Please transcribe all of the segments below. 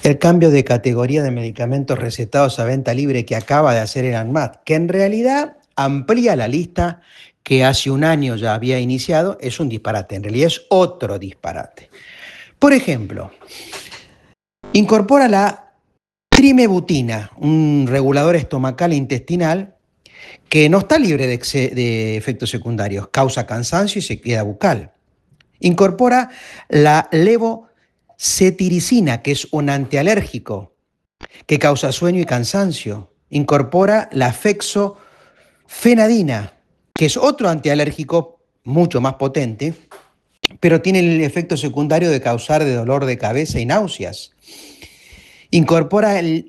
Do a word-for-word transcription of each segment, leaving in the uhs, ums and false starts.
El cambio de categoría de medicamentos recetados a venta libre que acaba de hacer el ANMAT, que en realidad amplía la lista que hace un año ya había iniciado, es un disparate, en realidad es otro disparate. Por ejemplo, incorpora la trimebutina, un regulador estomacal e intestinal que no está libre de, de efectos secundarios, causa cansancio y sequedad bucal. Incorpora la levocetiricina, que es un antialérgico que causa sueño y cansancio. Incorpora la fexofenadina, que es otro antialérgico mucho más potente, pero tiene el efecto secundario de causar de dolor de cabeza y náuseas. Incorpora el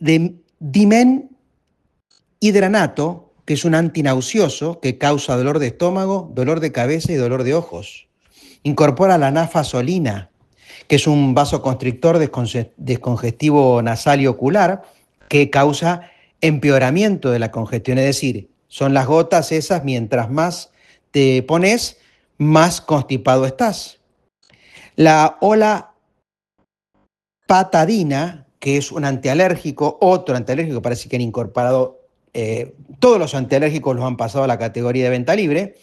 dimenhidranato, que es un antinauseoso que causa dolor de estómago, dolor de cabeza y dolor de ojos. Incorpora la nafasolina, que es un vasoconstrictor descongestivo nasal y ocular que causa empeoramiento de la congestión, es decir, son las gotas esas, mientras más te pones, más constipado estás. La olapatadina, que es un antialérgico, otro antialérgico, parece que han incorporado, eh, todos los antialérgicos los han pasado a la categoría de venta libre,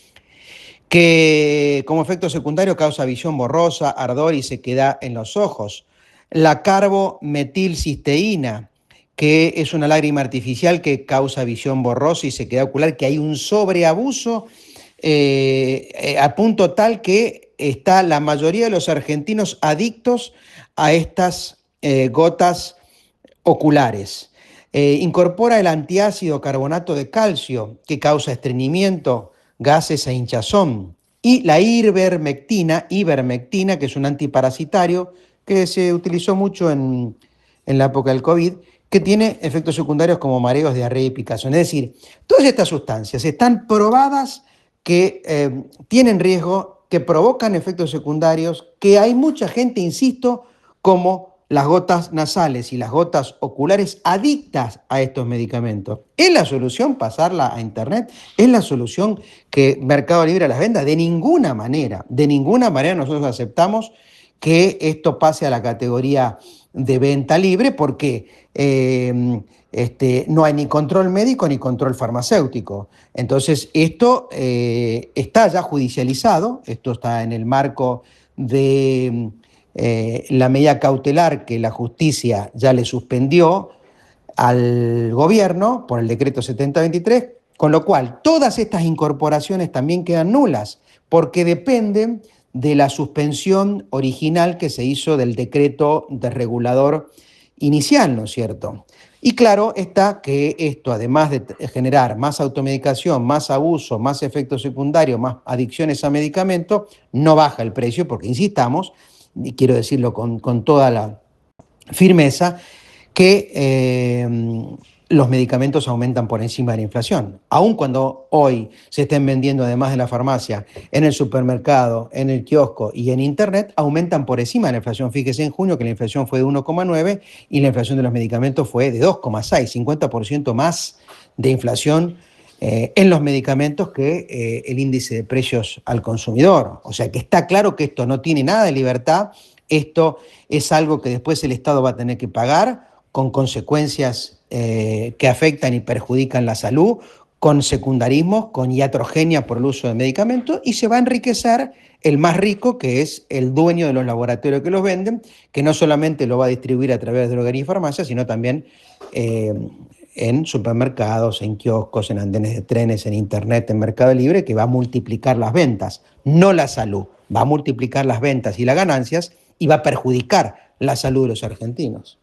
que como efecto secundario causa visión borrosa, ardor y sequedad en los ojos. La carbometilcisteína, que es una lágrima artificial que causa visión borrosa y sequedad ocular, que hay un sobreabuso eh, eh, a punto tal que está la mayoría de los argentinos adictos a estas eh, gotas oculares. Eh, incorpora el antiácido carbonato de calcio, que causa estreñimiento, gases e hinchazón. Y la ivermectina, ivermectina, que es un antiparasitario que se utilizó mucho en, en la época del COVID, que tiene efectos secundarios como mareos, diarrea y picazón. Es decir, todas estas sustancias están probadas que eh, tienen riesgo, que provocan efectos secundarios, que hay mucha gente, insisto, como las gotas nasales y las gotas oculares adictas a estos medicamentos. ¿Es la solución pasarla a internet? ¿Es la solución que Mercado Libre las venda? De ninguna manera, de ninguna manera nosotros aceptamos que esto pase a la categoría de venta libre porque eh, este, no hay ni control médico ni control farmacéutico. Entonces, esto eh, está ya judicializado, esto está en el marco de eh, la medida cautelar que la justicia ya le suspendió al gobierno por el decreto setenta veintitrés, con lo cual todas estas incorporaciones también quedan nulas porque dependen de la suspensión original que se hizo del decreto de regulador inicial, ¿no es cierto? Y claro está que esto, además de generar más automedicación, más abuso, más efectos secundarios, más adicciones a medicamentos, no baja el precio porque, insistamos, y quiero decirlo con, con toda la firmeza, que eh, los medicamentos aumentan por encima de la inflación. Aun cuando hoy se estén vendiendo, además de la farmacia, en el supermercado, en el kiosco y en internet, aumentan por encima de la inflación. Fíjese en junio que la inflación fue de uno coma nueve y la inflación de los medicamentos fue de dos coma seis, cincuenta por ciento más de inflación eh, en los medicamentos que eh, el índice de precios al consumidor. O sea que está claro que esto no tiene nada de libertad, esto es algo que después el Estado va a tener que pagar con consecuencias eh, que afectan y perjudican la salud, con secundarismos, con iatrogenia por el uso de medicamentos, y se va a enriquecer el más rico, que es el dueño de los laboratorios que los venden, que no solamente lo va a distribuir a través de droguería y farmacia, sino también eh, en supermercados, en kioscos, en andenes de trenes, en internet, en Mercado Libre, que va a multiplicar las ventas, no la salud, va a multiplicar las ventas y las ganancias y va a perjudicar la salud de los argentinos.